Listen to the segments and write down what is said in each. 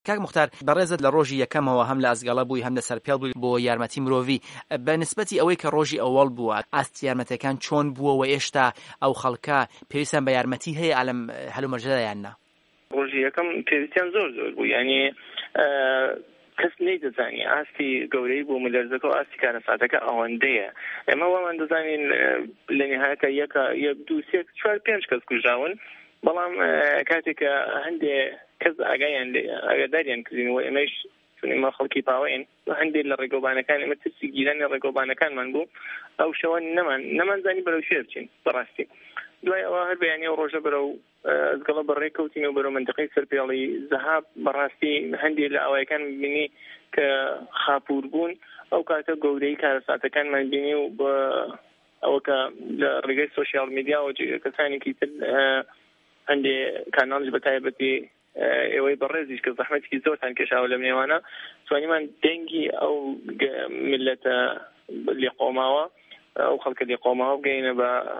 کاک مختار بەڕێزت لە ڕۆژی یەکەمەوە هەم لە ئەزگەڵە بووی هەم لە سەرپێڵ بووی بۆ یارمەتی مرۆڤی بە نسبەتی ئەوەی کە ڕۆژی ئەوەڵ بووە ئاستی یارمەتەکان چۆن بووەوە ئێشتا ئەو خەڵکە پێویستیان بە یارمەتی هەیە ئالەم هەلومەرجەدا یاننا؟ ڕۆژی یەکەم پێویستیان زۆر بوو، یعنی کەس نەیدەزانی ئاستی گەورەی بوو ملەرزەکە و ئاستی کارەساتەکە ئەوەندەیە. ئێمە وەمان دەزانین لە نهایەتە یەک دوو سێ چوار پێنج کەس کوژراون، بەڵام کاتێکە هەندێک کەس ئاگاداریان کردینەوە ئێمەش ئێمە خەڵکی پاوەین هەندێک لە ڕێگەوبانەکان ئێمە ترسی گیرانی ڕێگەوبانەکانمان بوو، ئەو شەوە نەمانزانی بەرەو شوێ بچین بەڕاستی. دوای ئەوە هەر بەیانی ئەو ڕۆژە بەرەو ئەزگەڵە بەڕێکەوتین و بەرەو منتەقەی سەرپێڵی زەهاب بەڕاستی هەندێک لە ئەوایەکان بینی کە خاپوور بوون، ئەو کاتە گەورەی کارەساتەکانمان بینی و بە ئەوە کە لە ڕێگەی سۆشیال میدیا و کەسانێکی تر هەندێک کاناڵش بە تایبەتی ئێوەی بەڕێزیش کە زەحمەتێکی زۆرتان کێشاوە لەم نێوانە توانیمان دەنگی ئەو میلەتە لێقۆماوە ئەو خەڵکە لێقۆماوە بگەینە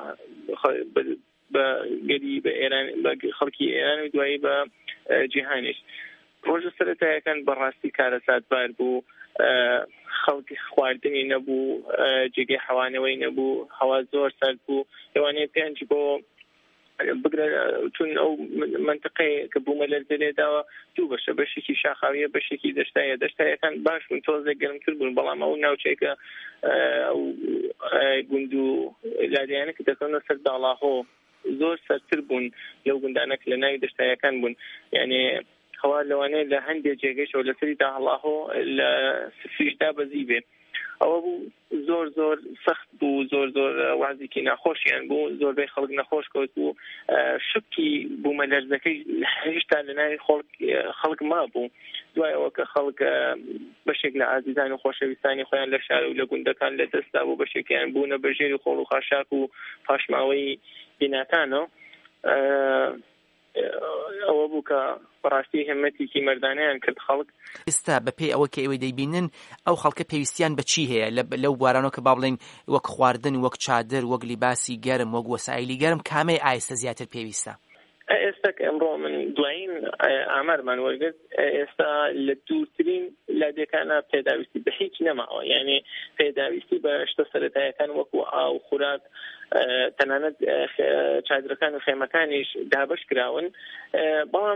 بە گەری بە ئێران بە خەڵکی ئێران و دوایی بە جیهانیش. ڕۆژە سەرەتایەکان بەڕاستی کارەسات بار بوو، خەڵکی خواردنی نەبوو، جێگەی حەوانەوەی نەبوو، هەوا زۆر سارد بوو، لەوانەیە پێنج بۆ بگرە چون ئەو منتقەی کە بوومە لەرزە لێداوە دوو بەشە، بەشێکی شاخاویە بەشێکی دەشتایەکان باش بوون تۆزێک گەرمتر بوون، بەڵام ئەو ناوچەیەکە ئەو گوند و لادیانە کە دەکەونە سەر داڵاهۆ زۆر سەرتر بوون لەو گوندانە کە لە ناوی دەشتایەکان بوون، یعنی هەوا لەوانەیە لە هەندێک جێگەیشەوە لەسەری داهەڵاهۆ لە سفریشدا بەزی بێ. ئەوە بوو زۆر سەخت بوو، زۆر وازێکی ناخۆشیان بوو، زۆربەی خەڵک نەخۆش کەوت بوو، شکی بوومە لەرزەکەی هێشتا لە ناوی خەڵک مابوو. دوای ئەوە کە خەڵک بەشێک لە ئازیزان و خۆشەویستانی خۆیان لە شار و لە گوندەکان لە دەستا بوو، بەشێکیان بوونە بەژێری خۆڵ و خاشاک و پاشماوەی بیناکانەوە. ئەوە بوو کە بەڕاستی هەمەتێکی مەردانەیان کرد خەڵک. ئێستا بەپێی ئەوە کە ئێوەی دەیبینن ئەو خەڵکە پێویستیان بە چی هەیە لەو بوارانەوە کە با بڵێن وەک خواردن، وەک چادر، وەک لیباسی گەرم، وەک وەسایلی گەرم، کامەی ئایستە زیاتر پێویستە؟ ئێستا کە ئەمڕۆ من دوایین ئامارمان وەرگرت ئێستا لە دوورترین لادێکانە پێداویستی بە هیچ نەماوە، یعنی پێداویستی بە شتە سەرەتایەکان وەکو ئاو خوراک تەنانەت چادرەکان و خێمەکانیش دابش کراون، بەڵام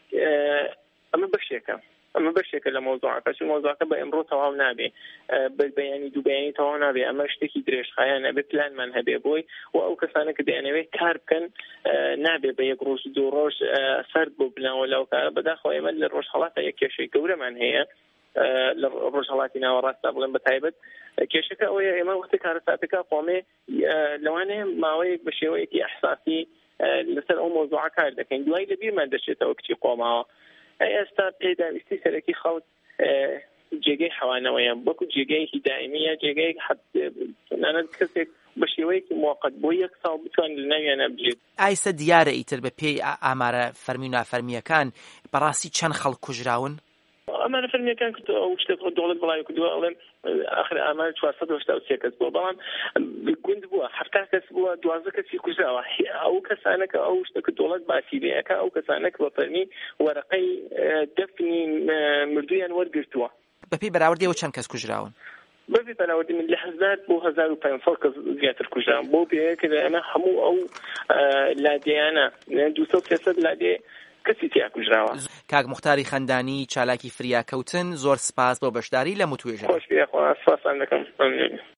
ئەمە بەشێکە لە مۆزوعەکە، چون مۆزوعەکە بە ئەمڕۆ تەواو نابێ، بەیانی دوو بەیانی تەواو نابێ، ئەمە شتێکی درێژخایانە بێ، پلانمان هەبێ بۆی و ئەو کەسانە کە دەیانەوێت کار بکەن نابێ بە یەک ڕۆژ دوو ڕۆژ سەرد بۆ بلانەوە لەو کارە. بەداخەوە ئێمە لە ڕۆژهەڵاتە یەک کێشەی گەورەمان هەیە لە ڕۆژهەڵاتی ناوەڕاستدا بڵێن بە تایبەت، کێشەکە ئەوەیە ئێمە وەختی کارەساتەکە قۆمێ لەوانەیە ماوەیەک بە شێوەیەکی ئەحساسی لەسەر ئەو مۆزوعە کار دەکەین، دوای لەبیرمان دەچێتەوە کچی قۆماوە. ئێستا پێداویستی سەرەکی خەڵک جێگەی حەوانەوەیە، وەکو جێگەیەکی دائیمیە، جێگەیەک نانەت کەسێک بە شێوەیەکی موقت بۆ یەک ساڵ بتوان لە ناویانە بجێت. ئایستا دیارە ئیتر بە پێی ئامارە فەرمی و نافەرمیەکان بەڕاستی چەند خەڵک کوژراون؟ ئەمانە فەرمیەکان ئەو شتێک دەوڵەت بەڵاوی کردووە، ئەڵێن آخر ئامار 483 کەس بووە، بەڵام گوند بووە 70 کەس بووە، 12 کەسی کوژراوە. ئەو کەسانە کە ئەو شتێک دەوڵەت باسی لێەکە ئەو کەسانە کە بە فەرمی وەرەقەی دەفنی مردویان وەرگرتووە. بەپێی بەراوردیەوە چەند کەس کوژراون؟ بەپێی بەراوردی من لە 1000 بۆ 1500 کەس زیاتر کوژراون، بۆ پێەیە ئەمە هەموو ئەو لادێیانە 200-300 لادێ کەسی تیا کوژراوە. کاک موختاری خەندانی چالاکی فریاکەوتن، زۆر سپاس بۆ بەشداری لە متوێژە. خۆش بێ، سپاسان دەکەم.